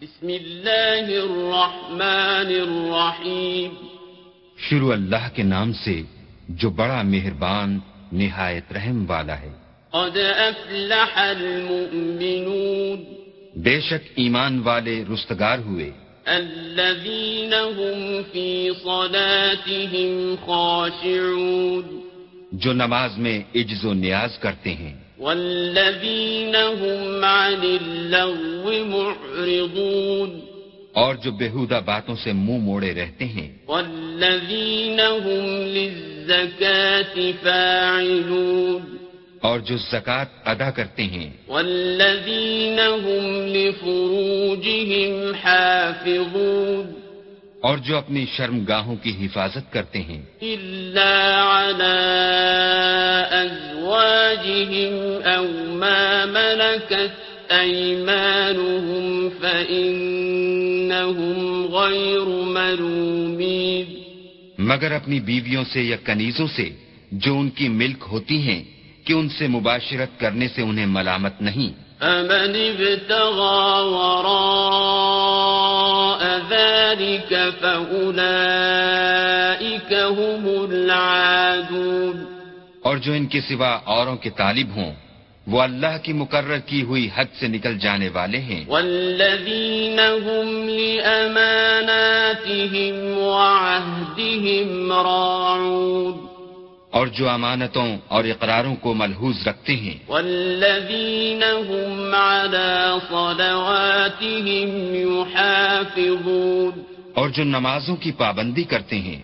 بسم اللہ الرحمن الرحیم. شروع اللہ کے نام سے جو بڑا مہربان نہایت رحم والا ہے. قد افلح المؤمنون. بے شک ایمان والے رستگار ہوئے. الذین هم فی صلاتهم خاشعون. جو نماز میں عجز و نیاز کرتے ہیں. والذین هم عن اللغو معرضون. اور جو بیہودہ باتوں سے منہ موڑے رہتے ہیں. والذین هم للزکاة فاعلون. اور جو زکوٰۃ ادا کرتے ہیں. والذین هم لفروجهم حافظون. اور جو اپنی شرمگاہوں کی حفاظت کرتے ہیں. الا علی ازواجهم او ما ملکت ایمانهم فإنهم غیر ملومین. مگر اپنی بیویوں سے یا کنیزوں سے جو ان کی ملک ہوتی ہیں کہ ان سے مباشرت کرنے سے انہیں ملامت نہیں. فمن ابتغى وراء ذلك فأولئك هم العادون. اور جو ان کے سوا اوروں کے طالب ہوں وہ اللہ کی مقرر کی ہوئی حد سے نکل جانے والے ہیں. والذین هم لأماناتهم وعهدهم راعون. اور جو امانتوں اور اقراروں کو ملحوظ رکھتے ہیں. والذین هم على صلواتهم يحافظون. اور جو نمازوں کی پابندی کرتے ہیں.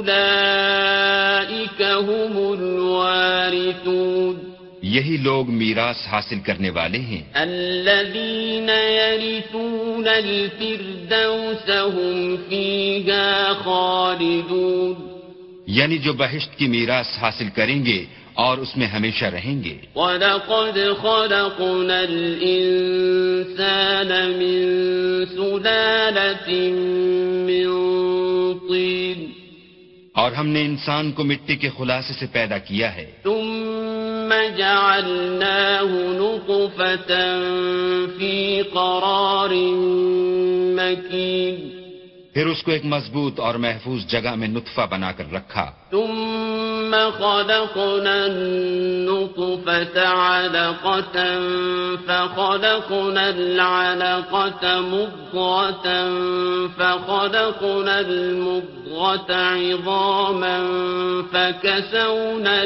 اولئک هم الوارثون. یہی لوگ میراث حاصل کرنے والے ہیں. الذین یرثون الفردوس هم فیہا خالدون. یعنی جو بہشت کی میراث حاصل کریں گے اور اس میں ہمیشہ رہیں گے. وَلَقَدْ خَلَقْنَا الْإِنسَانَ مِنْ سُلَالَةٍ مِنْ طِينٍ. اور ہم نے انسان کو مٹی کے خلاصے سے پیدا کیا ہے. ثُمَّ جَعَلْنَاهُ نُطْفَةً فِي قَرَارٍ مَكِينٍ. پھر اس کو ایک مضبوط اور محفوظ جگہ میں نطفہ بنا کر رکھا. ثم خلقنا النطفة علقة فخلقنا العلقة مضغة فخلقنا المضغة عظاما فكسونا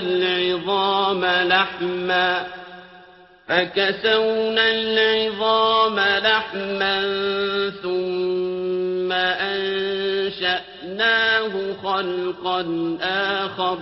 العظام لحما ثم أنشأناه خلقا آخر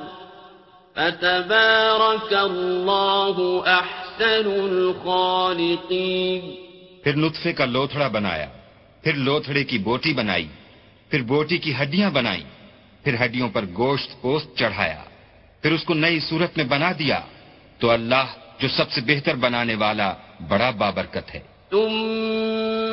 فتبارك الله أحسن الخالقين. پھر نطفے کا لوتھڑا بنایا، پھر لوتھڑے کی بوٹی بنائی، پھر بوٹی کی ہڈیاں بنائیں، پھر ہڈیوں پر گوشت پوست چڑھایا، پھر اس کو نئی صورت میں بنا دیا. تو اللہ جو سب سے بہتر بنانے والا بڑا بابرکت ہے. ثم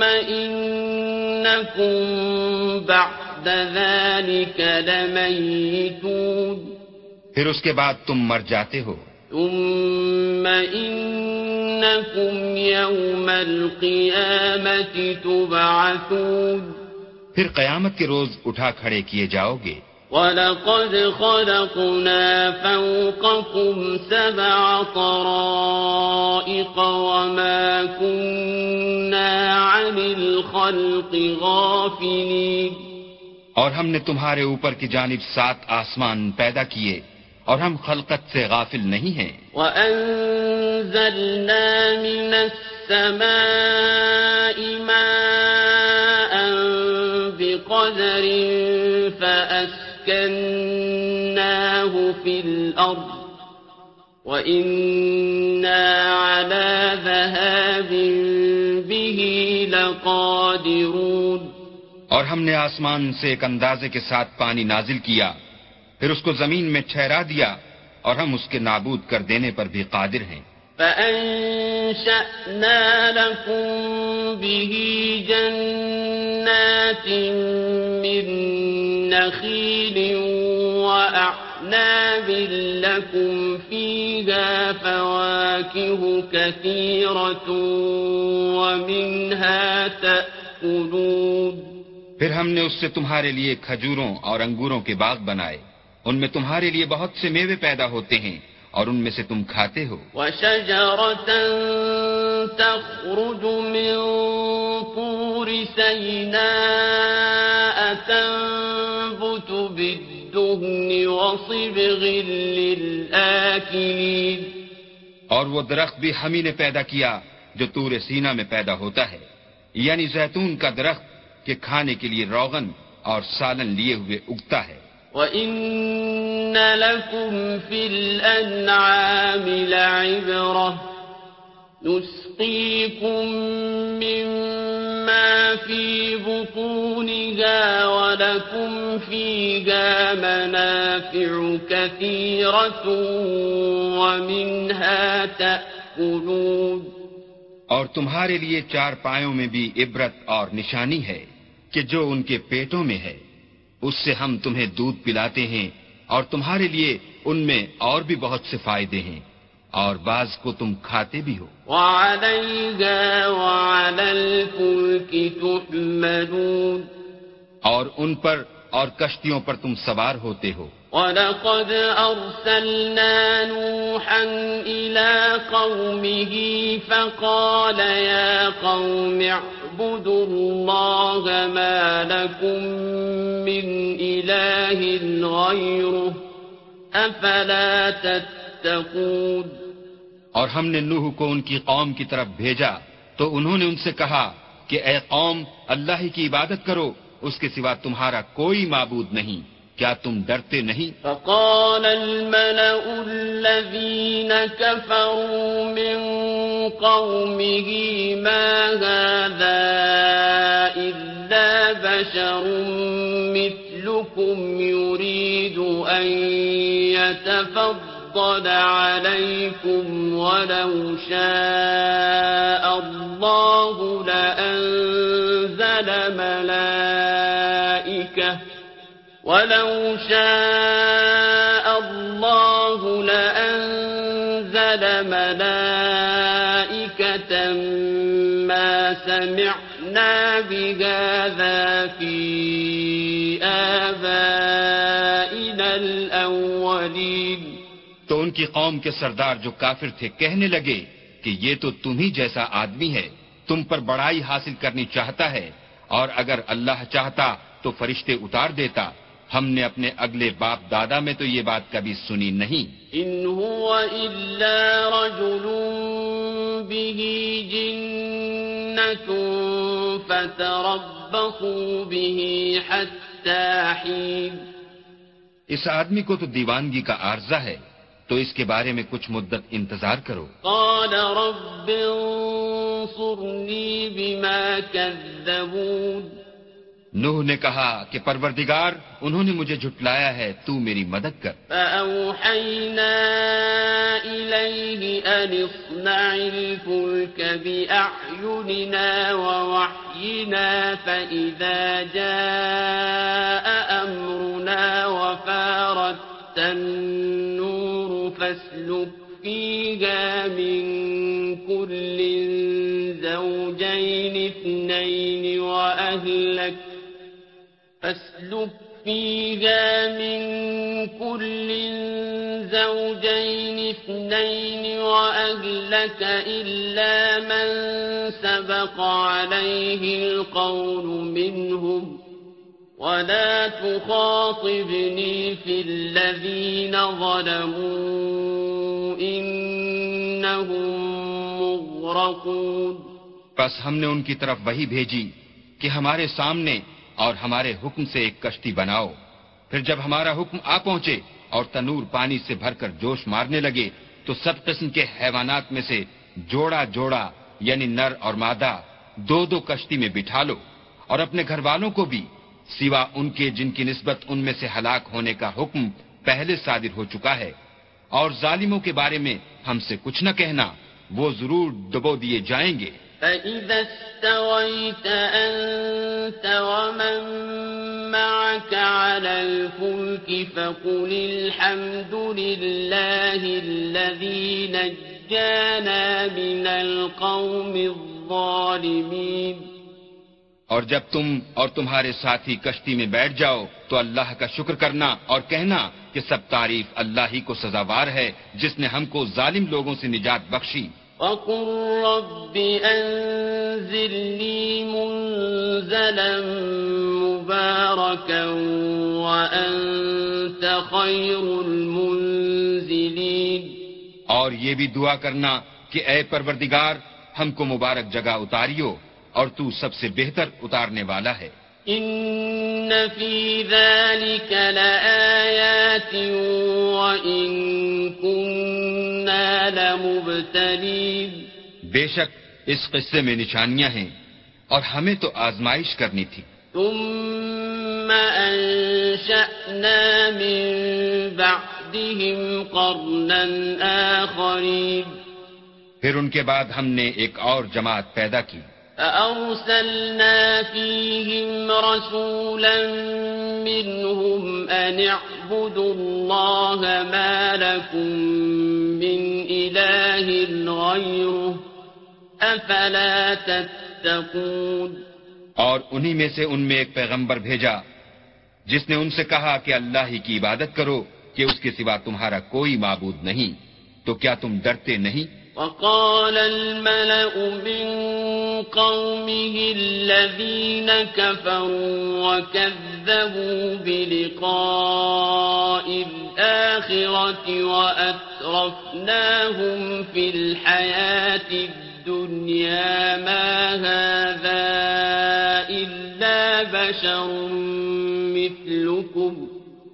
إنكم بعد ذلك لميتون. پھر اس کے بعد تم مر جاتے ہو. ثم إنكم يوم القيامة تبعثون. پھر قیامت کے روز اٹھا کھڑے کیے جاؤ گے. وَلَقَدْ خَلَقْنَا فَوْقَكُمْ سَبْعَ طَرَائِقَ وَمَا كُنَّا عَنِ الْخَلْقِ غَافِلِينَ. اور ہم نے تمہارے اوپر کی جانب 7 آسمان پیدا کیے اور ہم خلقت سے غافل نہیں ہیں. وَأَنزَلْنَا مِنَ السَّمَاءِ مَاءً بِقَدَرٍ فَأَسْكَنَّاهُ فِي الْأَرْضِ وَإِنَّا عَلَى ذَهَابٍ بِهِ لَقَادِرُونَ. اور ہم نے آسمان سے ایک اندازے کے ساتھ پانی نازل کیا، پھر اس کو زمین میں ٹھہرا دیا اور ہم اس کے نابود کر دینے پر بھی قادر ہیں. فَأَنشَأْنَا لَكُم بِهِ جَنَّاتٍ مِّن نَّخِيلٍ وَأَعْنَابٍ لَّكُمْ فِيهَا فَوَاكِهُ كَثِيرَةٌ وَمِنْهَا تَأْكُلُونَ. تأكلون پھر ہم نے اس سے تمہارے لیے کھجوروں اور انگوروں کے باغ بنائے، ان میں تمہارے لیے بہت سے میوے پیدا ہوتے ہیں اور ان میں سے تم کھاتے ہو۔ وشجرة تخرج من طور سيناء تنبت بالدهن وصبغ للآكلين۔ اور وہ درخت بھی ہم ہی نے پیدا کیا جو طور سینا میں پیدا ہوتا ہے، یعنی زیتون کا درخت کہ کھانے کے لیے روغن اور سالن لیے ہوئے اگتا ہے۔ وَإِنَّ لَكُمْ فِي الْأَنْعَامِ لَعِبْرَةً نُسْقِيكُم مِّمَّا فِي بُطُونِهَا وَلَكُمْ فِيهَا مَنَافِعُ كَثِيرَةٌ وَمِنْهَا تَأْكُلُونَ۔ اور تمہارے لیے چار پایوں میں بھی عبرت اور نشانی ہے کہ جو ان کے پیٹوں میں ہے، اس سے ہم تمہیں دودھ پلاتے ہیں اور تمہارے لیے ان میں اور بھی بہت سے فائدے ہیں، اور بعض کو تم کھاتے بھی ہو۔ وَعَلَيْهَا وَعَلَى الْفُلْكِ تُحْمَلُونَ۔ اور ان پر اور کشتیوں پر تم سوار ہوتے ہو۔ وَلَقَدْ أَرْسَلْنَا نُوحًا إِلَىٰ قَوْمِهِ فَقَالَ يَا قَوْمِ اعْبُدُوا اللَّهَ مَا لَكُم مِّنْ إِلَٰهٍ غَيْرُهُ أَفَلَا تَتَّقُونَ۔ اور ہم نے نوح کو ان کی قوم کی طرف بھیجا تو انہوں نے ان سے کہا کہ اے قوم، اللہ ہی کی عبادت کرو، اس کے سوا تمہارا کوئی معبود نہیں، کیا تم ڈرتے نہیں؟ فقال الملأ الذين كفروا من قومه ما هذا إلا بشر مثلكم يريد أن يتفضل عليكم ولو شاء الله لأنزل ملائكة ما سمعنا بهذا في آبائنا الأولين۔ تو ان کی قوم کے سردار جو کافر تھے کہنے لگے کہ یہ تو تم ہی جیسا آدمی ہے، تم پر بڑائی حاصل کرنی چاہتا ہے، اور اگر اللہ چاہتا تو فرشتے اتار دیتا، ہم نے اپنے اگلے باپ دادا میں تو یہ بات کبھی سنی نہیں۔ ان هو الا رجل به جنة فتربصوا به حتى حين۔ اس آدمی کو تو دیوانگی کا عارضہ ہے، تو اس کے بارے میں کچھ مدت انتظار کرو۔ قال رب انصرني بما كذبون۔ نوح نے کہا کہ پروردگار، انہوں نے مجھے جھٹلایا ہے، تو میری مدد کر۔ فأوحينا إليه أن اصنع الفلك بأعيننا ووحينا فإذا جاء أمرنا وفارت النور فاسلك فيها من كل زوجين اثنين وأهلك إلا من سبق عليه القول منهم ولا تخاطبني في الذين ظلموا إنهم مغرقون۔ پس ہم نے ان کی طرف وحی بھیجی کہ ہمارے سامنے اور ہمارے حکم سے ایک کشتی بناؤ، پھر جب ہمارا حکم آ پہنچے اور تنور پانی سے بھر کر جوش مارنے لگے تو سب قسم کے حیوانات میں سے جوڑا جوڑا یعنی نر اور مادہ دو دو کشتی میں بٹھا لو، اور اپنے گھر والوں کو بھی سوا ان کے جن کی نسبت ان میں سے ہلاک ہونے کا حکم پہلے صادر ہو چکا ہے، اور ظالموں کے بارے میں ہم سے کچھ نہ کہنا، وہ ضرور ڈبو دیے جائیں گے۔ فَإِذَا اسْتَوَيْتَ أَنْتَ وَمَنْ مَعَكَ عَلَى الْفُلْكِ فَقُلِ الْحَمْدُ لِلَّهِ الَّذِي نَجَّانَا مِنَ الْقَوْمِ الظَّالِمِينَ۔ اور جب تم اور تمہارے ساتھی کشتی میں بیٹھ جاؤ تو اللہ کا شکر کرنا اور کہنا کہ سب تعریف اللہ ہی کو سزاوار ہے جس نے ہم کو ظالم لوگوں سے نجات بخشی۔ وَقُلْ رَبِّ أَنزِلْنِي مُنزَلًا مُبَارَكًا وَأَنْتَ خَيْرُ الْمُنزِلِينَ۔ اور یہ بھی دعا کرنا کہ اے پروردگار ہم کو مبارک جگہ اتاریو اور تو سب سے بہتر اتارنے والا ہے۔ إِنَّ فِي ذَلِكَ لَآيَاتٍ وَإِن كُنَّا لَمُبْتَلِينَ۔ بے شک اس قصے میں نشانیاں ہیں اور ہمیں تو آزمائش کرنی تھی۔ ثُمَّ أَنشَأْنَا مِن بَعْدِهِمْ قَرْنًا آخَرِينَ۔ پھر ان کے بعد ہم نے ایک اور جماعت پیدا کی۔ فَأَرْسَلْنَا فِيهِمْ رَسُولًا مِّنْهُمْ أَنِ اعْبُدُوا اللَّهَ مَا لَكُم مِّنْ إِلَٰهٍ غَيْرُهُ أَفَلَا تَتَّقُونَ۔ اور انہی میں سے ان میں ایک پیغمبر بھیجا جس نے ان سے کہا کہ اللہ ہی کی عبادت کرو کہ اس کے سوا تمہارا کوئی معبود نہیں، تو کیا تم ڈرتے نہیں؟ وقال الملأ من قومه الذين كفروا وكذبوا بلقاء الآخرة وأترفناهم في الحياة الدنيا ما هذا إلا بشر مثلكم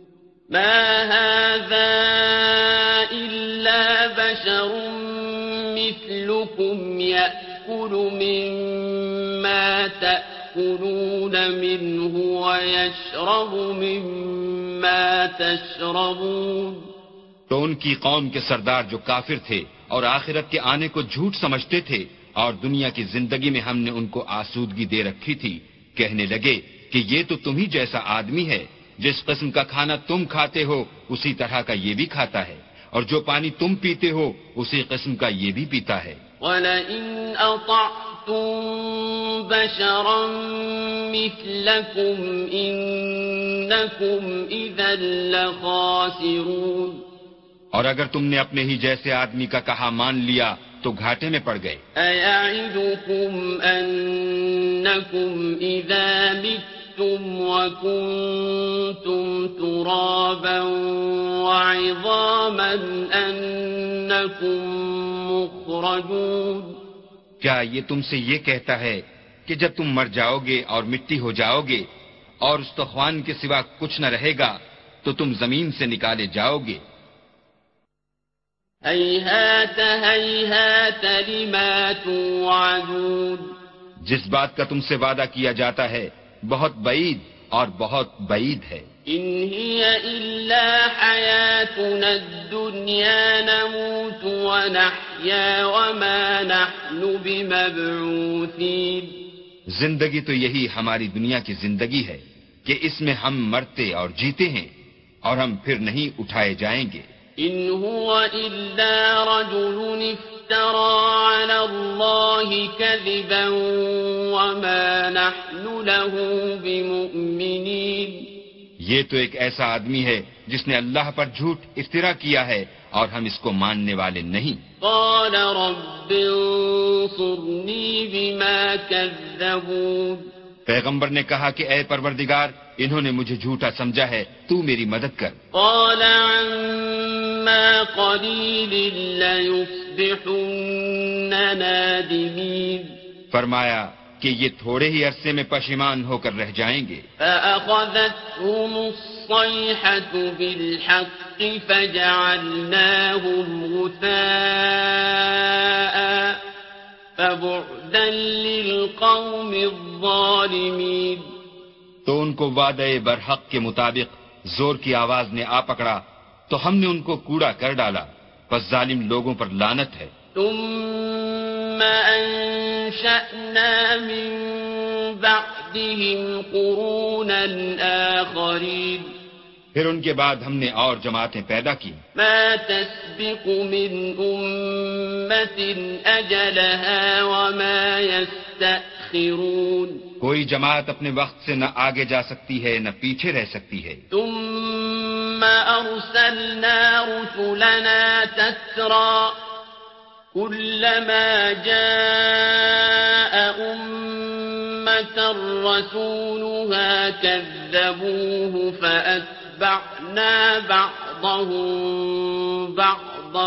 مثلكم يأكل مما تأكلون منه ويشرب مما تشربون۔ تو ان کی قوم کے سردار جو کافر تھے اور آخرت کے آنے کو جھوٹ سمجھتے تھے اور دنیا کی زندگی میں ہم نے ان کو آسودگی دے رکھی تھی، کہنے لگے کہ یہ تو تم ہی جیسا آدمی ہے، جس قسم کا کھانا تم کھاتے ہو اسی طرح کا یہ بھی کھاتا ہے، اور جو پانی تم پیتے ہو اسی قسم کا یہ بھی پیتا ہے۔ وَلَئِنْ أَطَعْتُمْ بَشَرًا مِثْلَكُمْ إِنَّكُمْ إِذًا لَخَاسِرُونَ۔ اور اگر تم نے اپنے ہی جیسے آدمی کا کہا مان لیا تو گھاٹے میں پڑ گئے۔ أَيَعِدُكُمْ أَنَّكُمْ إِذَا مِتُّمْ وَكُنْتُمْ تُرَابًا وَعِظَامًا أَنَّكُمْ مُخْرَجُونَ۔ کیا یہ تم سے یہ کہتا ہے کہ جب تم مر جاؤ گے اور مٹی ہو جاؤ گے اور استخوان کے سوا کچھ نہ رہے گا تو تم زمین سے نکالے جاؤ گے؟ هَيْهَاتَ هَيْهَاتَ لِمَا تُوعَدُونَ۔ جس بات کا تم سے وعدہ کیا جاتا ہے بہت بعید اور بہت بعید ہے۔ إِنْ هِيَ إِلَّا حَيَاتُنَا الدُّنْيَا نَمُوتُ وَنَحْيَا وَمَا نَحْنُ بِمَبْعُوثِينَ۔ زندگی تو یہی ہماری دنیا کی زندگی ہے کہ اس میں ہم مرتے اور جیتے ہیں اور ہم پھر نہیں اٹھائے جائیں گے۔ إِنْ هُوَ إِلَّا رَجُلٌ افْتَرَىٰ عَلَى اللَّهِ كَذِبًا وَمَا نَحْنُ لَهُ بِمُؤْمِنِينَ۔ یہ تو ایک ایسا آدمی ہے جس نے اللہ پر جھوٹ افترا کیا ہے اور ہم اس کو ماننے والے نہیں۔ قَالَ رَبِّ انصُرْنِي بِمَا كَذَّبُونِ۔ پیغمبر نے کہا کہ اے پروردگار انہوں نے مجھے جھوٹا سمجھا ہے، تو میری مدد کر۔ قَالَ عَمَّا قَلِيلٍ لَيُصْبِحُنَّ نَادِمِينَ۔ فرمایا کہ یہ تھوڑے ہی عرصے میں پشیمان ہو کر رہ جائیں گے۔ فَأَخَذَتْهُمُ الصَّيْحَةُ بِالْحَقِّ فَجَعَلْنَاهُمْ غُثَاءً فَبُعْدًا لِلْقَوْمِ الظَّالِمِينَ۔ تو ان کو وعدے برحق کے مطابق زور کی آواز نے آ پکڑا تو ہم نے ان کو کوڑا کر ڈالا، پس ظالم لوگوں پر لعنت ہے۔ ثُمَّ أَنشَأْنَا مِن بَعْدِهِمْ قُرُونًا آخَرِينَ۔ پھر ان کے بعد ہم نے اور جماعتیں پیدا کی۔ مَا تَسْبِقُ مِنْ أُمَّةٍ أَجَلَهَا وَمَا يَسْتَأْخِرُونَ۔ کوئی جماعت اپنے وقت سے نہ آگے جا سکتی ہے نہ پیچھے رہ سکتی ہے. ثم أرسلنا رسلنا تترى كلما جاء أمة رسولها كذبوه فأتبعنا بعضهم بعضا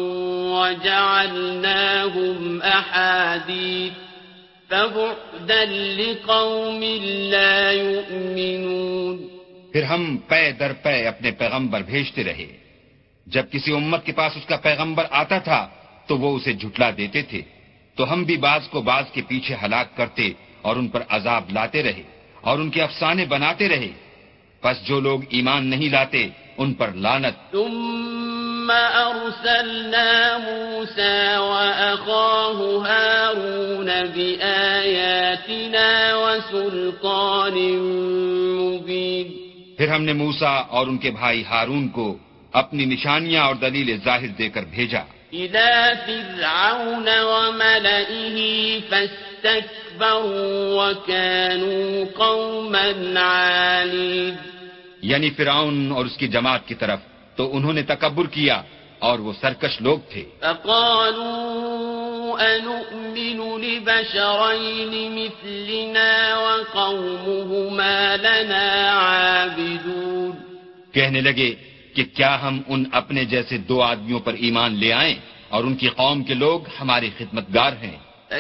وجعلناهم أحاديث فبعدا لقوم لا يؤمنون. پھر ہم پے در پے اپنے پیغمبر بھیجتے رہے. جب کسی امت کے پاس اس کا پیغمبر آتا تھا تو وہ اسے جھٹلا دیتے تھے، تو ہم بھی بعض کو بعض کے پیچھے ہلاک کرتے اور ان پر عذاب لاتے رہے اور ان کے افسانے بناتے رہے. پس جو لوگ ایمان نہیں لاتے ان پر لعنت. ثم أرسلنا موسى وأخاه هارون بآياتنا وسلطان مبين. پھر ہم نے موسیٰ اور ان کے بھائی ہارون کو اپنی نشانیاں اور دلیل ظاہر دے کر بھیجا. إلى فرعون وملئه فاستكبروا وكانوا قوما عالين. یعنی فرعون اور اس کی جماعت کی طرف تو انہوں نے تکبر کیا اور وہ سرکش لوگ تھے. فقالوا أنؤمن لبشرين مثلنا وقومهما لنا عابدون. کہنے لگے کہ کیا ہم ان اپنے جیسے دو آدمیوں پر ایمان لے آئیں اور ان کی قوم کے لوگ ہمارے خدمتگار ہیں.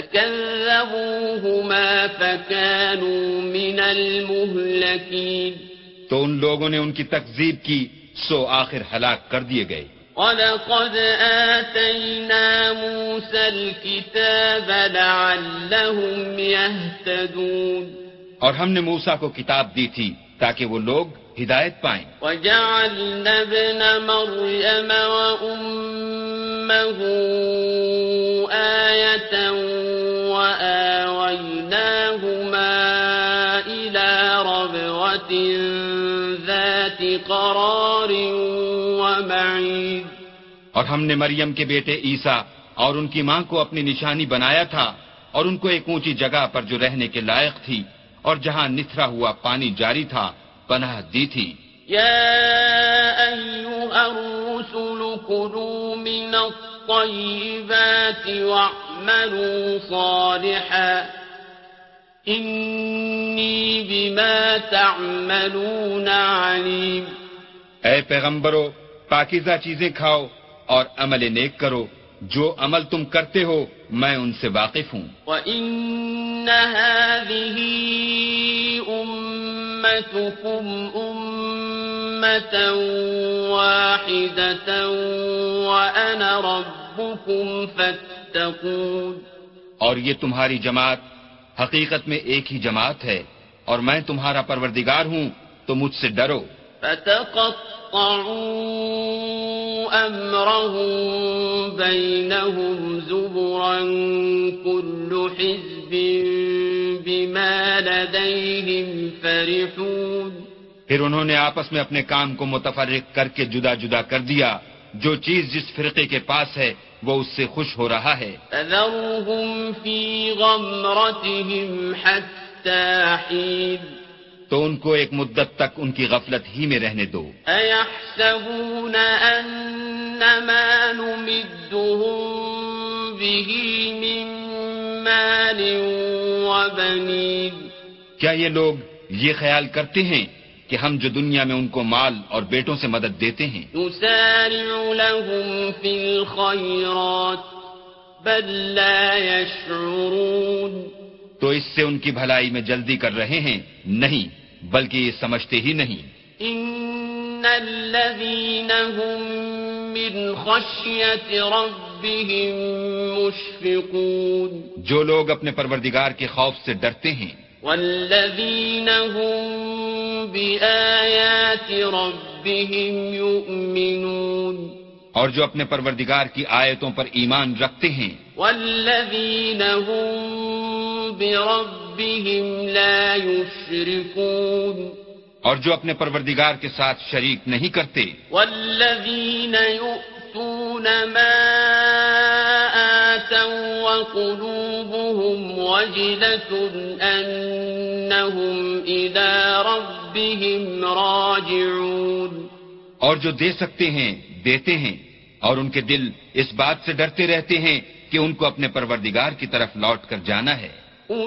فكذبوهما فكانوا من المهلكين. تو ان لوگوں نے ان کی تکذیب کی سو آخر ہلاک کر دیے گئے. وَلَقَدْ آتَيْنَا مُوسَى الْكِتَابَ لَعَلَّهُمْ يَهْتَدُونَ. اور ہم نے موسیٰ کو کتاب دی تھی تاکہ وہ لوگ ہدایت پائیں. وَجَعَلْنَا ابْنَ مَرْيَمَ وَأُمَّهُ آيَةً وَآوَيْنَاهُمَا إِلَى رَبْوَةٍ ذَاتِ قَرَارٍ وَمَعِينٍ. اور ہم نے مریم کے بیٹے عیسیٰ اور ان کی ماں کو اپنی نشانی بنایا تھا اور ان کو ایک اونچی جگہ پر جو رہنے کے لائق تھی اور جہاں نتھرا ہوا پانی جاری تھا پناہ دی تھی. يا أيها الرسل كلوا من الطيبات واعملوا صالحا إني بما تعملون عليم. اے پیغمبرو پاکیزہ چیزیں کھاؤ اور عمل نیک کرو، جو عمل تم کرتے ہو میں ان سے واقف ہوں. وَإِنَّ هَذِهِ أُمَّتُكُمْ أُمَّةً وَاحِدَةً وَأَنَا رَبُّكُمْ فَاتَّقُونِ. اور یہ تمہاری جماعت حقیقت میں ایک ہی جماعت ہے اور میں تمہارا پروردگار ہوں تو مجھ سے ڈرو. فَتَقَطَّعُوا أَمْرَهُم بَيْنَهُمْ زُبُرًا كُلُّ حِزْبٍ بِمَا لَدَيْهِمْ فَرِحُونَ. پھر انہوں نے آپس میں اپنے کام کو متفرق کر کے جدا جدا کر دیا. جو چیز جس فرقے کے پاس ہے وہ اس سے خوش ہو رہا ہے. فَذَرْهُمْ فِي غَمْرَتِهِمْ حَتَّى حِينٍ. تو ان کو ایک مدت تک ان کی غفلت ہی میں رہنے دو. أَيَحْسَبُونَ أَنَّمَا نُمِدُّهُم بِهِ مِن مَّالٍ وَبَنِينَ. کیا یہ لوگ یہ خیال کرتے ہیں کہ ہم جو دنیا میں ان کو مال اور بیٹوں سے مدد دیتے ہیں نُسَارِعُ لَهُمْ فِي الْخَيْرَاتِ بَل لَّا يَشْعُرُونَ. تو اس سے ان کی بھلائی میں جلدی کر رہے ہیں؟ نہیں، بلکہ یہ سمجھتے ہی نہیں. إِنَّ الَّذِينَ هُم مِّنْ خَشْيَةِ رَبِّهِم مُّشْفِقُونَ. جو لوگ اپنے پروردگار کے خوف سے ڈرتے ہیں. وَالَّذِينَ هُم بِآيَاتِ رَبِّهِمْ يُؤْمِنُونَ. اور جو اپنے پروردگار کی آیتوں پر ایمان رکھتے ہیں. وَالَّذِينَ هُم بِرَبِّهِمْ لَا يُشْرِكُونَ. اور جو اپنے پروردگار کے ساتھ شریک نہیں کرتے. وَالَّذِينَ يُؤْتُونَ مَا آتَوا وَقُلُوبُهُمْ وجلة أنهم إلى ربهم راجعون اور جو دے سکتے ہیں دیتے ہیں، اور ان کے دل اس بات سے ڈرتے رہتے ہیں کہ ان کو اپنے پروردگار کی طرف لوٹ کر جانا ہے۔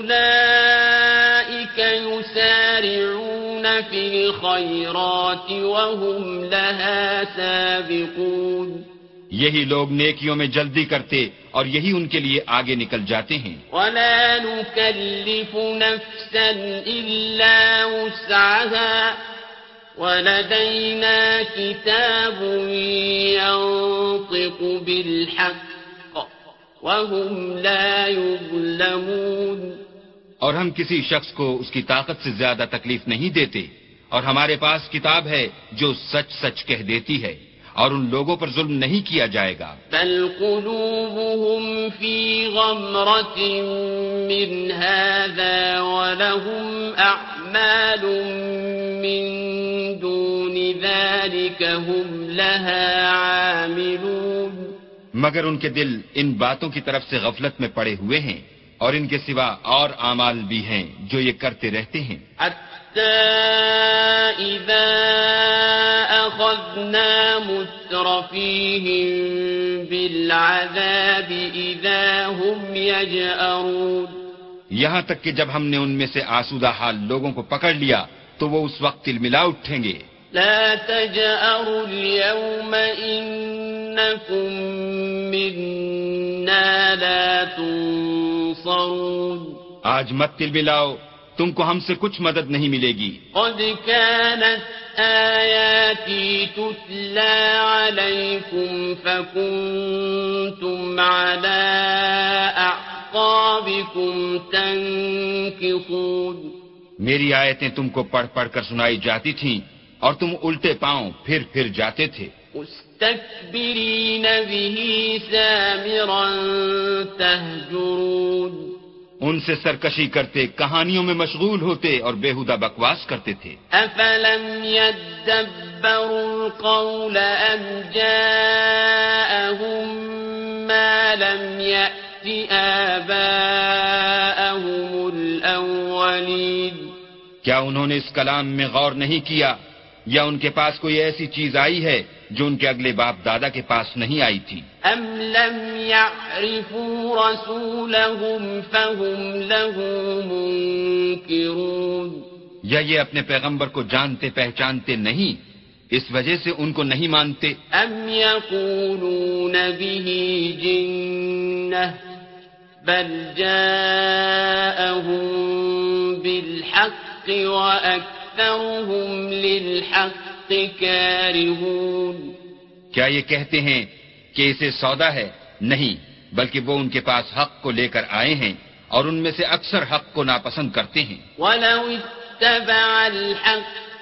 أولئك يسارعون في الخيرات وهم لها سابقون یہی لوگ نیکیوں میں جلدی کرتے اور یہی ان کے لیے آگے نکل جاتے ہیں۔ ولا نكلف نفسا إلا وسعها ولدينا كتاب ينطق بالحق وهم لا يظلمون اور ہم کسی شخص کو اس کی طاقت سے زیادہ تکلیف نہیں دیتے، اور ہمارے پاس کتاب ہے جو سچ سچ کہہ دیتی ہے، اور ان لوگوں پر ظلم نہیں کیا جائے گا۔ بل قلوبهم في غمرة من هذا ولهم أعمال من دون ذلك هم لها عاملون مگر ان کے دل ان باتوں کی طرف سے غفلت میں پڑے ہوئے ہیں، اور ان کے سوا اور اعمال بھی ہیں جو یہ کرتے رہتے ہیں۔ حتى إذا أخذنا مترفيهم بالعذاب إذا هم يجأرون یہاں تک کہ جب ہم نے ان میں سے آسودہ حال لوگوں کو پکڑ لیا تو وہ اس وقت تلملا اٹھیں گے۔ لا تجأروا اليوم إنكم منا لا تنصرون آج مت تلملاؤ، تم کو ہم سے کچھ مدد نہیں ملے گی۔ قد كانت آياتي تتلى عليكم فكنتم على أعقابكم تنكصون میری آیتیں تم کو پڑھ پڑھ کر سنائی جاتی تھیں اور تم الٹے پاؤں پھر جاتے تھے۔ مستكبرين به سامرا تهجرون ان سے سرکشی کرتے، کہانیوں میں مشغول ہوتے اور بےہودہ بکواس کرتے تھے۔ أفلم يدبروا القول أم جاءهم ما لم يأت آباءهم الأولين کیا انہوں نے اس کلام میں غور نہیں کیا، یا ان کے پاس کوئی ایسی چیز آئی ہے جو ان کے اگلے باپ دادا کے پاس نہیں آئی تھی؟ أم لم يعرفوا رسولهم فهم له منكرون یا یہ اپنے پیغمبر کو جانتے پہچانتے نہیں، اس وجہ سے ان کو نہیں مانتے؟ أم يقولون به جنة بل جاءهم بالحق وأكثرهم للحق كارهون کیا یہ کہتے ہیں کہ اسے سودا ہے؟ نہیں، بلکہ وہ ان کے پاس حق کو لے کر آئے ہیں اور ان میں سے اکثر حق کو ناپسند کرتے ہیں۔ ولو اتبع الحق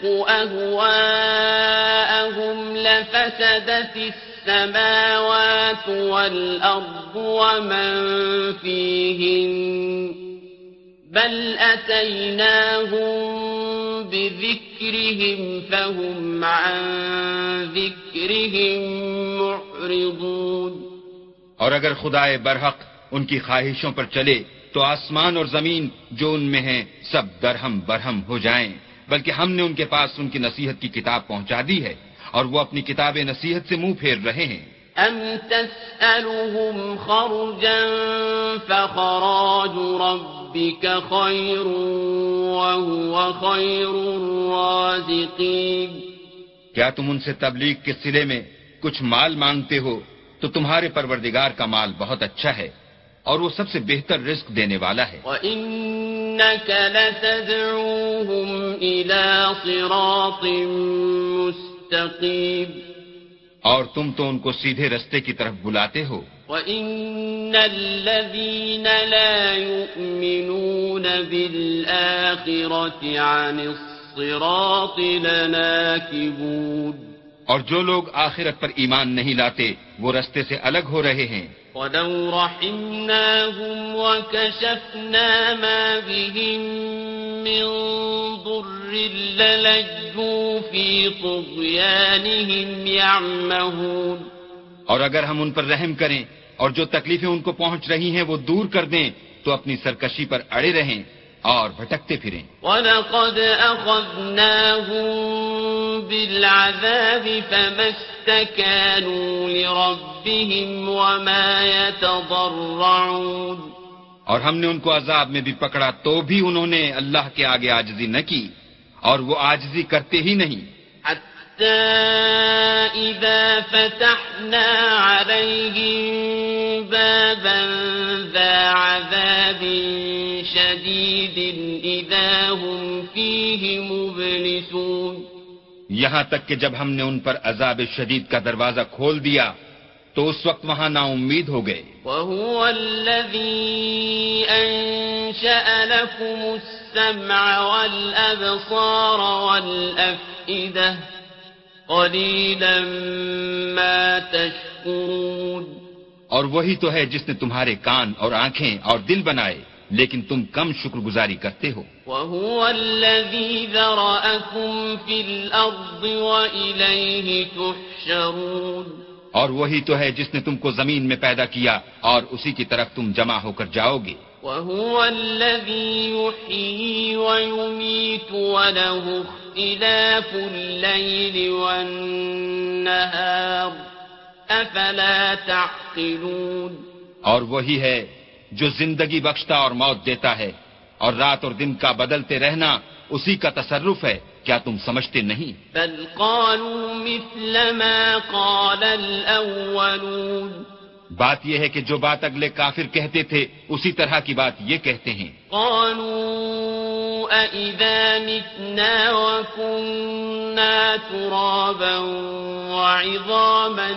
أهواءهم لفسدت السماوات والأرض ومن فيهن بل أتيناهم بذكرهم فهم عن ذكرهم معرضون اور اگر خدائے برحق ان کی خواہشوں پر چلے تو آسمان اور زمین جو ان میں ہیں سب درہم برہم ہو جائیں، بلکہ ہم نے ان کے پاس ان کی نصیحت کی کتاب پہنچا دی ہے اور وہ اپنی کتاب نصیحت سے منہ پھیر رہے ہیں۔ أم تسألهم خرجا فخراج ربك خير وهو خير الرازقين کیا تم ان سے تبلیغ کے صلے میں کچھ مال مانگتے ہو تو تمہارے پروردگار کا مال بہت اچھا ہے اور وہ سب سے بہتر رزق دینے والا ہے۔ وَإِنَّكَ لَتَدْعُوهُمْ إِلَى صِرَاطٍ مُسْتَقِيمٍ اور تم تو ان کو سیدھے رستے کی طرف بلاتے ہو۔ وَإِنَّ الَّذِينَ لَا يُؤْمِنُونَ بِالْآخِرَةِ عَنِ الصِّرَاطِ لَنَاكِبُونَ اور جو لوگ آخرت پر ایمان نہیں لاتے وہ رستے سے الگ ہو رہے ہیں۔ وَلَوْ رَحِمْنَاهُمْ وَكَشَفْنَا مَا بِهِمْ مِنْ ضُرٍّ لَلَجُّوا فِي طُغْيَانِهِمْ يَعْمَهُونَ اور اگر ہم ان پر رحم کریں اور جو تکلیفیں ان کو پہنچ رہی ہیں وہ دور کر دیں تو اپنی سرکشی پر اڑے رہیں اور بھٹکتے پھریں. وَلَقَدْ أَخَذْنَاهُمْ بِالْعَذَابِ فَمَا اسْتَكَانُوا لِرَبِّهِمْ وَمَا يَتَضَرَّعُونَ. اور ہم نے ان کو عذاب میں بھی پکڑا تو بھی انہوں نے اللہ کے آگے عاجزی نہ کی اور وہ عاجزی کرتے ہی نہیں. حَتَّى إِذَا فَتَحْنَا عَلَيْهِمْ بَابًا ذَا عَذَابٍ شَدِيدٍ إِذَا هُمْ فِيهِ مُبْلِسُونَ. یہاں تک کہ جب ہم نے ان پر عذاب شدید کا دروازہ کھول دیا تو اس وقت وہاں نا امید ہو گئے. وَهُوَ الَّذِي أَنشَأَ لَكُمُ السَّمْعَ وَالْأَبْصَارَ وَالْأَفْئِدَةَ قَلِيلًا مَا تَشْكُرُونَ. اور وہی تو ہے جس نے تمہارے کان اور آنکھیں اور دل بنائے لیکن تم کم شکر گزاری کرتے ہو. وَهُوَ الَّذِي ذَرَأَكُمْ فِي الْأَرْضِ وَإِلَيْهِ تُحْشَرُونَ. اور وہی تو ہے جس نے تم کو زمین میں پیدا کیا اور اسی کی طرف تم جمع ہو کر جاؤ گے. وَهُوَ الَّذِي يُحْيِي وَيُمِيتُ وَلَهُ اخْتِلَافُ اللَّيْلِ وَالنَّهَارِ أَفَلَا تَعْقِلُونَ. اور وہی ہے جو زندگی بخشتا اور موت دیتا ہے اور رات اور دن کا بدلتے رہنا اسی کا تصرف ہے. کیا تم سمجھتے نہیں؟ بل قالوا مثل ما قال الأولون. بات یہ ہے کہ جو بات اگلے کافر کہتے تھے اسی طرح کی بات یہ کہتے ہیں. قالوا أَإِذَا مِتْنَا وَكُنَّا تُرَابًا وَعِظَامًا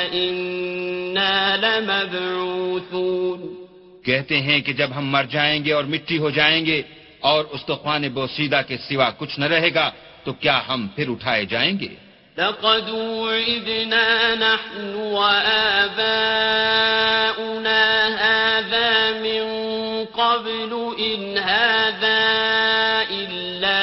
أَإِنَّا لَمَبْعُوثُونَ. کہتے ہیں کہ جب ہم مر جائیں گے اور مٹی ہو جائیں گے اور استخوان بوسیدہ کے سوا کچھ نہ رہے گا تو کیا ہم پھر اٹھائے جائیں گے؟ لقد وعدنا نحن وآباؤنا هذا من قبل إن هذا إلا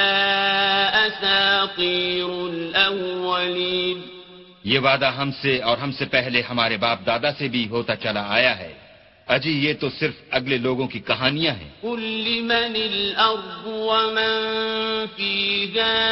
أساطير الأولين. یہ وعدہ ہم سے اور ہم سے پہلے ہمارے باپ دادا سے بھی ہوتا چلا آیا ہے. اجی یہ تو صرف اگلے لوگوں کی کہانیاں ہیں. قل لمن الأرض ومن فيها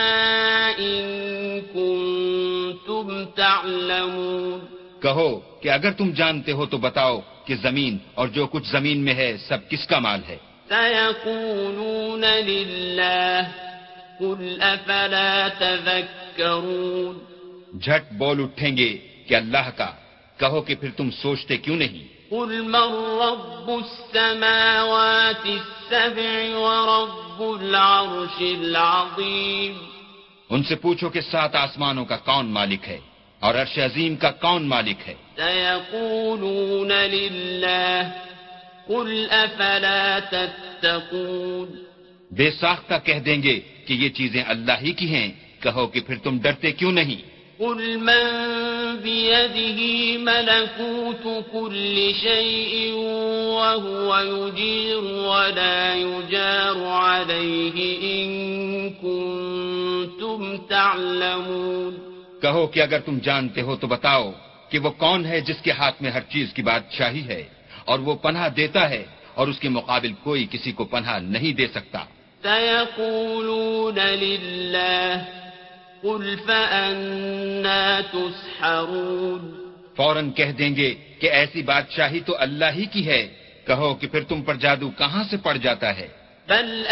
إن كنتم تعلمون. کہو کہ اگر تم جانتے ہو تو بتاؤ کہ زمین اور جو کچھ زمین میں ہے سب کس کا مال ہے. سيقولون لله قل أفلا تذكرون. جھٹ بول اٹھیں گے کہ اللہ کا. کہو کہ پھر تم سوچتے کیوں نہیں؟ قل من رب السماوات السبع ورب العرش العظيم. ان سے پوچھو کہ 7 آسمانوں کا کون مالک ہے اور عرش عظیم کا کون مالک ہے. سيقولون لله قل أفلا تتقون. بے ساختہ کہہ دیں گے کہ یہ چیزیں اللہ ہی کی ہیں. کہو کہ پھر تم ڈرتے کیوں نہیں؟ قل من بيده ملكوت كل شيء وهو يجير ولا يجار عليه إن كنتم تعلمون. کہو کہ اگر تم جانتے ہو تو بتاؤ کہ وہ کون ہے جس کے ہاتھ میں ہر چیز کی بادشاہی ہے اور وہ پناہ دیتا ہے اور اس کے مقابل کوئی کسی کو پناہ نہیں دے سکتا. سيقولون لله قل فأنا تسحرون. فوراً کہہ دیں گے کہ ایسی بادشاہی تو اللہ ہی کی ہے. کہو کہ پھر تم پر جادو کہاں سے پڑ جاتا ہے. بل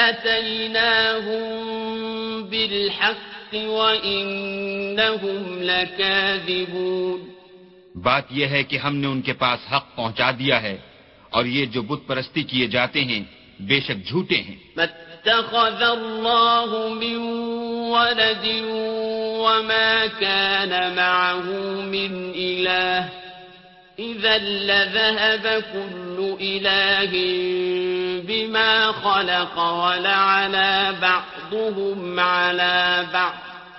أتيناهم بالحق وإنهم لكاذبون. بات یہ ہے کہ ہم نے ان کے پاس حق پہنچا دیا ہے اور یہ جو بت پرستی کیے جاتے ہیں بے شک جھوٹے ہیں. اتخذ الله من ولد وما كان معه من إله إذا لذهب كل إله بما خلق ولعلى بعضهم على بعض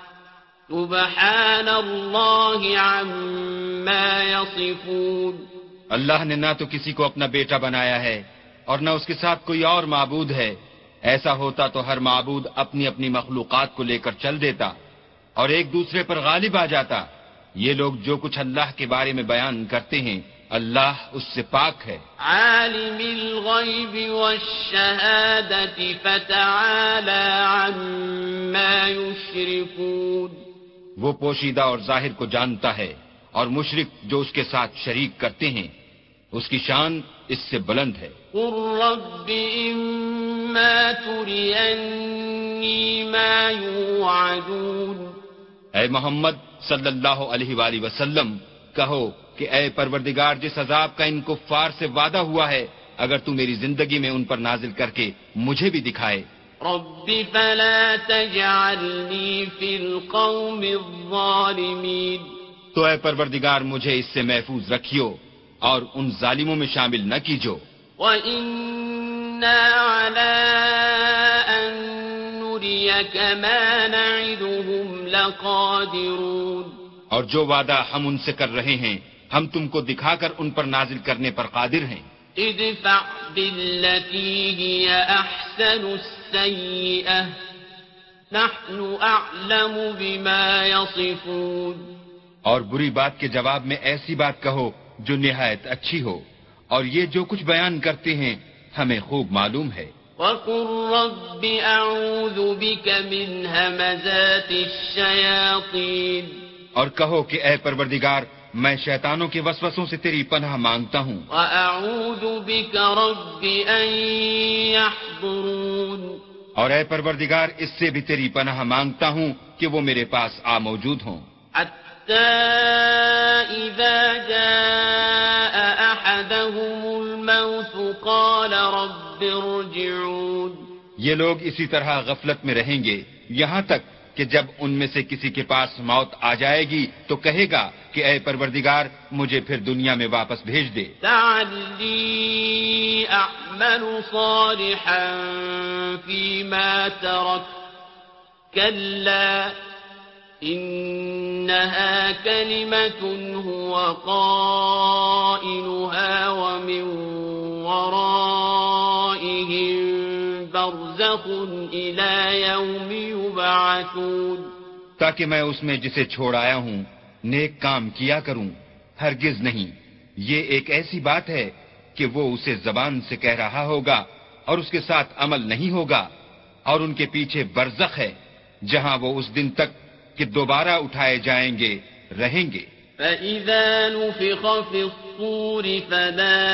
سبحان الله عما يصفون. اللہ نے نہ تو کسی کو اپنا بیٹا بنایا ہے اور نہ اس کے ساتھ کوئی اور معبود ہے. ایسا ہوتا تو ہر معبود اپنی اپنی مخلوقات کو لے کر چل دیتا اور ایک دوسرے پر غالب آ جاتا. یہ لوگ جو کچھ اللہ کے بارے میں بیان کرتے ہیں اللہ اس سے پاک ہے. عالم الغیب والشہادة فتعالى عما يشركون. وہ پوشیدہ اور ظاہر کو جانتا ہے اور مشرک جو اس کے ساتھ شریک کرتے ہیں اس کی شان اس سے بلند ہے. قل رب اما ترینی ما یوعدون. اے محمد صلی اللہ علیہ وآلہ وسلم کہو کہ اے پروردگار جس عذاب کا ان کفار سے وعدہ ہوا ہے اگر تو میری زندگی میں ان پر نازل کر کے مجھے بھی دکھائے. رب فلا تجعلنی فی القوم الظالمین. تو اے پروردگار مجھے اس سے محفوظ رکھیو اور ان ظالموں میں شامل نہ کیجو. وَإِنَّا عَلَىٰ أَن نُّرِيَكَ مَا نَعِدُهُمْ لَقَادِرُونَ. اور جو وعدہ ہم ان سے کر رہے ہیں ہم تم کو دکھا کر ان پر نازل کرنے پر قادر ہیں. ادفع بالتي هي أحسن السيئة نحن أعلم بما يصفون. اور بری بات کے جواب میں ایسی بات کہو جو نہایت اچھی ہو اور یہ جو کچھ بیان کرتے ہیں ہمیں خوب معلوم ہے. وَقُلْ رَبِّ أَعُوذُ بِكَ مِنْ هَمَزَاتِ الشَّيَاطِينِ. اور کہو کہ اے پروردگار میں شیطانوں کے وسوسوں سے تیری پناہ مانگتا ہوں. وَأَعُوذُ بِكَ رَبِّ أَن يَحْضُرُونِ. اور اے پروردگار اس سے بھی تیری پناہ مانگتا ہوں کہ وہ میرے پاس آ موجود ہوں. حَتَّى إِذَا جَاءَ أَحَدَهُمُ الْمَوْتُ قَالَ رَبِّ ارْجِعُونِ. یہ لوگ اسی طرح غفلت میں رہیں گے یہاں تک کہ جب ان میں سے کسی کے پاس موت آ جائے گی تو کہے گا کہ اے پروردگار مجھے پھر دنیا میں واپس بھیج دے. لعلی اعمل صالحا فيما ترك كلا إنها كلمة هو قائلها ومن ورائهم برزخ إلى يوم يبعثون. تاکہ میں اس میں جسے چھوڑ آیا ہوں نیک کام کیا کروں. ہرگز نہیں، یہ ایک ایسی بات ہے کہ وہ اسے زبان سے کہہ رہا ہوگا اور اس کے ساتھ عمل نہیں ہوگا اور ان کے پیچھے برزخ ہے جہاں وہ اس دن تک کہ دوبارہ اٹھائے جائیں گے رہیں گے. فَإِذَا نُفِخَ فِي الصُّورِ فَلَا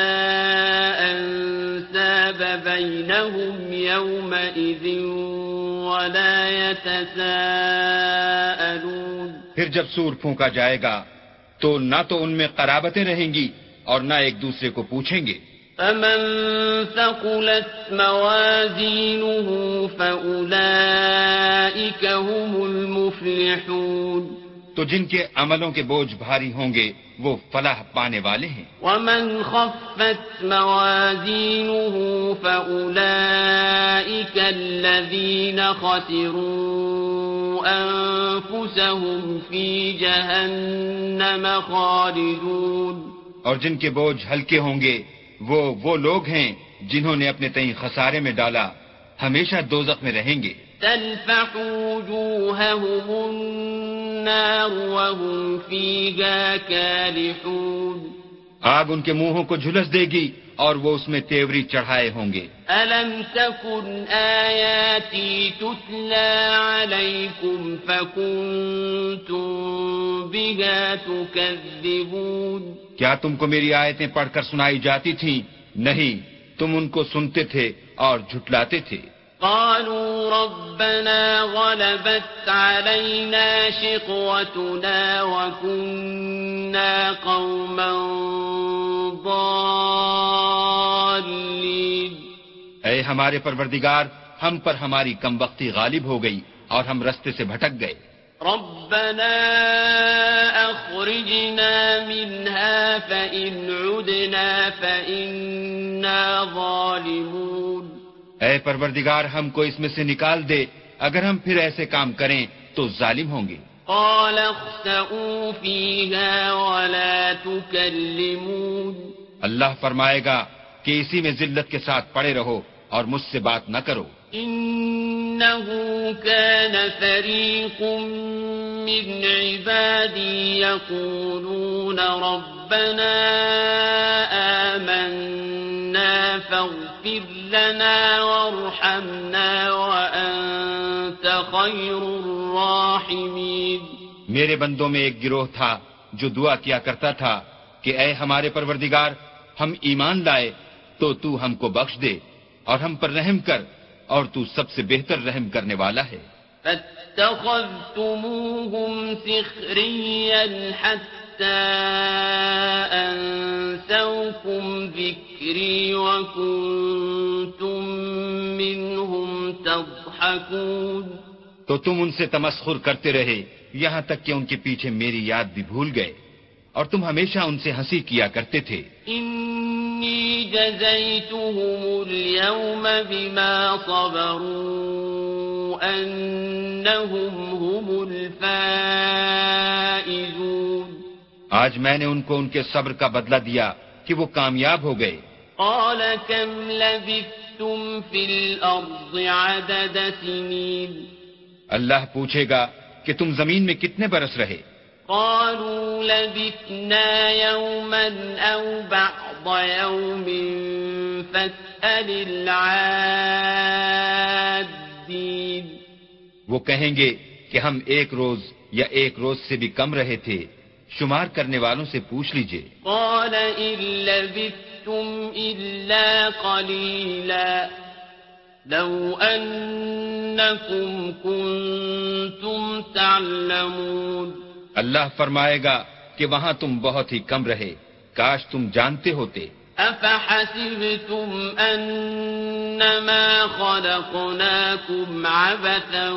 أَنسَابَ بَيْنَهُمْ يَوْمَئِذٍ وَلَا يَتَسَاءَلُونَ. پھر جب سور پھونکا جائے گا تو نہ تو ان میں قرابتیں رہیں گی اور نہ ایک دوسرے کو پوچھیں گے. فَمَن ثَقُلَتْ مَوَازِينُهُ فَأُولَئِكَ هُمُ الْمُفْلِحُونَ. تو جن کے عملوں کے بوجھ بھاری ہوں گے وہ فلاح پانے والے ہیں. وَمَنْ خَفَّتْ مَوَازِينُهُ فَأُولَئِكَ الَّذِينَ خَسِرُوا أَنفُسَهُمْ فِي جَهَنَّمَ خَالِدُونَ. اور جن کے بوجھ ہلکے ہوں گے وہ لوگ ہیں جنہوں نے اپنے تئیں خسارے میں ڈالا ہمیشہ دوزخ میں رہیں گے. تلفح وجوههم النار وهم فيها كالحون. آگ ان کے منہوں کو جھلس دے گی اور وہ اس میں تیوری چڑھائے ہوں گے. ألم تكن آياتي تتلى عليكم فكنتم بها تكذبون. کیا تم کو میری آیتیں پڑھ کر سنائی جاتی تھیں؟ نہیں، تم ان کو سنتے تھے اور جھٹلاتے تھے. قالوا ربنا غلبت علينا شقوتنا وكنا قوما ضالين. اے ہمارے پروردگار ہم پر ہماری کمبختی غالب ہو گئی اور ہم رستے سے بھٹک گئے. ربنا أخرجنا منها فإن عدنا فإنا ظالمون. اے پروردگار ہم کو اس میں سے نکال دے، اگر ہم پھر ایسے کام کریں تو ظالم ہوں گے. قال اخسئوا فيها ولا تكلمون. اللہ فرمائے گا کہ اسی میں ذلت کے ساتھ پڑے رہو اور مجھ سے بات نہ کرو. إنه كان فريق من عبادي يقولون ربنا ربنا آمنا فاغفر لنا وارحمنا وأنت خير الراحمين. میرے بندوں میں ایک گروہ تھا جو دعا کیا کرتا تھا کہ اے ہمارے پروردگار، ہم ایمان لائے تو تو ہم کو بخش دے اور ہم پر رحم کر، اور تو سب سے بہتر رحم کرنے والا ہے. فاتخذتموهم سخريا حتى أنسوكم ذكري وكنتم منهم تضحكون. تو تم ان سے تمسخر کرتے رہے یہاں تک کہ ان کے پیچھے میری یاد بھی بھول گئے، اور تم ہمیشہ ان سے ہنسی کیا کرتے تھے. إني جزيتهم اليوم بما صبروا أنهم هم الفائزون. آج میں نے ان کو ان کے صبر کا بدلہ دیا کہ وہ کامیاب ہو گئے. قال كم لبثتم في الأرض عدد سنين. اللہ پوچھے گا کہ تم زمین میں کتنے برس رہے؟ قالوا لبثنا يوما أو بعض يوم فاسأل العادين. وہ کہیں گے کہ ہم ایک روز یا ایک روز سے بھی کم رہے تھے، شمار کرنے والوں سے پوچھ لیجئے. قال إن لبثتم إلا قليلا لو أنكم كنتم تعلمون. اللہ فرمائے گا کہ وہاں تم بہت ہی کم رہے، کاش تم جانتے ہوتے. أفحسبتم أنما خلقناكم عبثا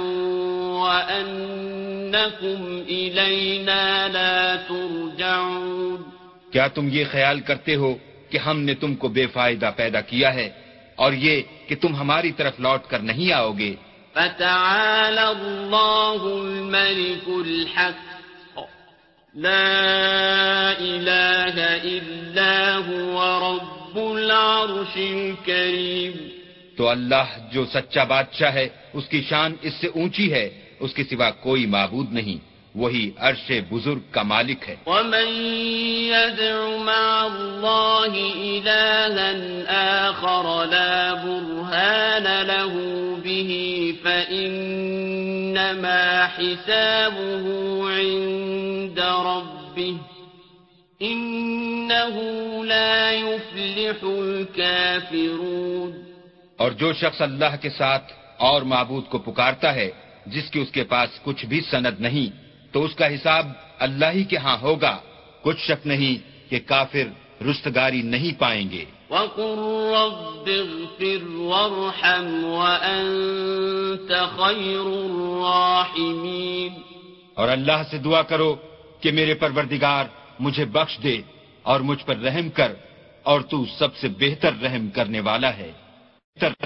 وأنكم إلينا لا ترجعون. کیا تم یہ خیال کرتے ہو کہ ہم نے تم کو بے فائدہ پیدا کیا ہے اور یہ کہ تم ہماری طرف لوٹ کر نہیں آؤ گے؟ فتعالى الله الملك الحق لا إله إلا هو رب العرش الكريم. تو اللہ جو سچا بادشاہ ہے اس کی شان اس سے اونچی ہے، اس کے سوا کوئی معبود نہیں، وہی عرش بزرگ کا مالک ہے. ومن يدع مع الله إلها آخر لا برهان له به فإنما حسابه عند ربه إنه لا يفلح الكافرون. اور جو شخص اللہ کے ساتھ اور معبود کو پکارتا ہے جس کی اس کے پاس کچھ بھی سند نہیں، تو اس کا حساب اللہ ہی کے ہاں ہوگا، کچھ شک نہیں کہ کافر رستگاری نہیں پائیں گے. وَقُلْ رَبِّ اغْفِرْ وَارْحَمْ وَأَنْتَ خَيْرُ الرَّاحِمِينَ. اور اللہ سے دعا کرو کہ میرے پروردگار مجھے بخش دے اور مجھ پر رحم کر، اور تو سب سے بہتر رحم کرنے والا ہے.